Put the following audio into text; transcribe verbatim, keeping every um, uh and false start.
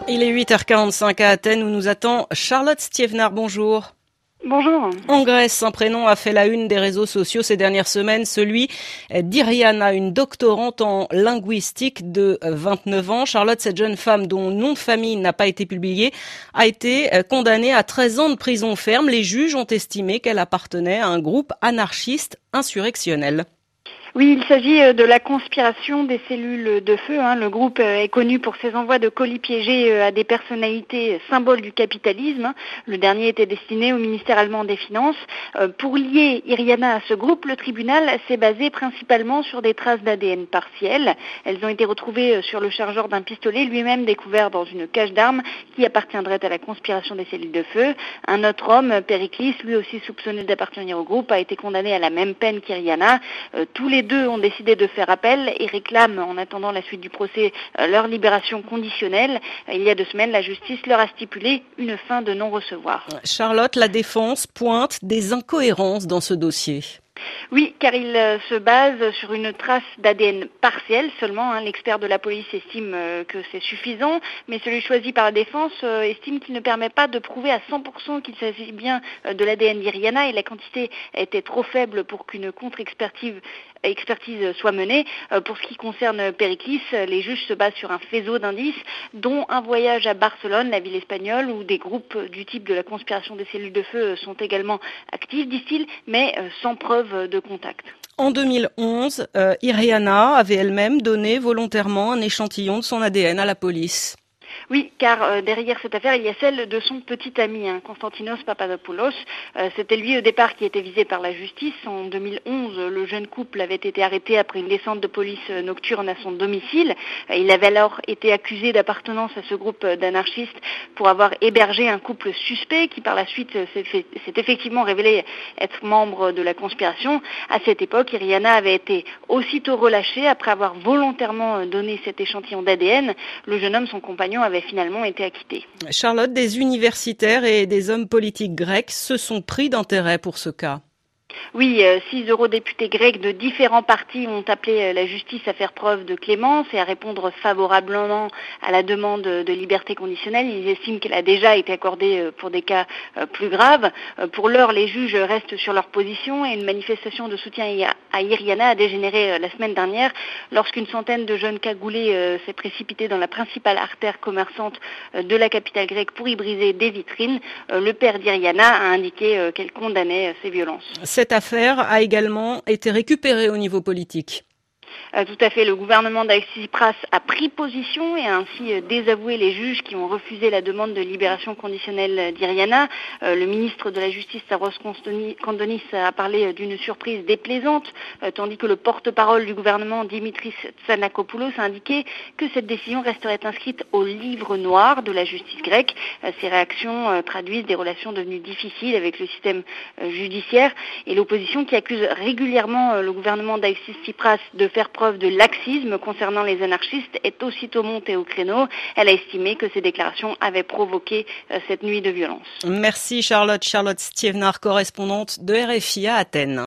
Il est huit heures quarante-cinq à Athènes où nous attend Charlotte Stievnar. Bonjour. Bonjour. En Grèce, un prénom a fait la une des réseaux sociaux ces dernières semaines, celui d'Iriana, une doctorante en linguistique de vingt-neuf ans. Charlotte, cette jeune femme dont le nom de famille n'a pas été publié, a été condamnée à treize ans de prison ferme. Les juges ont estimé qu'elle appartenait à un groupe anarchiste insurrectionnel. Oui, il s'agit de la conspiration des cellules de feu. Hein. Le groupe est connu pour ses envois de colis piégés à des personnalités symboles du capitalisme. Le dernier était destiné au ministère allemand des Finances. Pour lier Iriana à ce groupe, le tribunal s'est basé principalement sur des traces d'A D N partielles. Elles ont été retrouvées sur le chargeur d'un pistolet, lui-même découvert dans une cache d'armes qui appartiendrait à la conspiration des cellules de feu. Un autre homme, Périclis, lui aussi soupçonné d'appartenir au groupe, a été condamné à la même peine qu'Iriana. Tous les Les deux ont décidé de faire appel et réclament, en attendant la suite du procès, leur libération conditionnelle. Il y a deux semaines, la justice leur a stipulé une fin de non-recevoir. Charlotte, la défense pointe des incohérences dans ce dossier. Oui, car il se base sur une trace d'A D N partielle seulement. Hein. L'expert de la police estime que c'est suffisant, mais celui choisi par la défense estime qu'il ne permet pas de prouver à cent pour cent qu'il s'agit bien de l'A D N d'Iriana et la quantité était trop faible pour qu'une contre-expertise expertise soit menée. Pour ce qui concerne Périclis, les juges se basent sur un faisceau d'indices, dont un voyage à Barcelone, la ville espagnole, où des groupes du type de la conspiration des cellules de feu sont également actifs, disent-ils, mais sans preuve de contact. En deux mille onze, euh, Iriana avait elle-même donné volontairement un échantillon de son A D N à la police. Oui, car euh, derrière cette affaire, il y a celle de son petit ami, hein, Konstantinos Papadopoulos. Euh, c'était lui au départ qui était visé par la justice. En deux mille onze, le jeune couple avait été arrêté après une descente de police nocturne à son domicile. Euh, il avait alors été accusé d'appartenance à ce groupe d'anarchistes pour avoir hébergé un couple suspect qui par la suite s'est, fait, s'est effectivement révélé être membre de la conspiration. À cette époque, Iriana avait été aussitôt relâchée après avoir volontairement donné cet échantillon d'A D N. Le jeune homme, son compagnon, avait finalement été acquitté. Charlotte, des universitaires et des hommes politiques grecs se sont pris d'intérêt pour ce cas. Oui, six eurodéputés grecs de différents partis ont appelé la justice à faire preuve de clémence et à répondre favorablement à la demande de liberté conditionnelle. Ils estiment qu'elle a déjà été accordée pour des cas plus graves. Pour l'heure, les juges restent sur leur position et une manifestation de soutien à Iriana a dégénéré la semaine dernière lorsqu'une centaine de jeunes cagoulés s'est précipitée dans la principale artère commerçante de la capitale grecque pour y briser des vitrines. Le père d'Iriana a indiqué qu'elle condamnait ces violences. Cette affaire a également été récupérée au niveau politique. Euh, tout à fait, le gouvernement d'Alexis Tsipras a pris position et a ainsi euh, désavoué les juges qui ont refusé la demande de libération conditionnelle d'Iriana. Euh, le ministre de la Justice, Stavros Kandonis, a parlé euh, d'une surprise déplaisante, euh, tandis que le porte-parole du gouvernement, Dimitris Tsanakopoulos, a indiqué que cette décision resterait inscrite au livre noir de la justice grecque. Euh, ces réactions euh, traduisent des relations devenues difficiles avec le système euh, judiciaire et l'opposition qui accuse régulièrement euh, le gouvernement d'Alexis Tsipras de faire preuve de laxisme concernant les anarchistes est aussitôt montée au créneau. Elle a estimé que ces déclarations avaient provoqué euh, cette nuit de violence. Merci Charlotte. Charlotte Stievnar, correspondante de R F I à Athènes.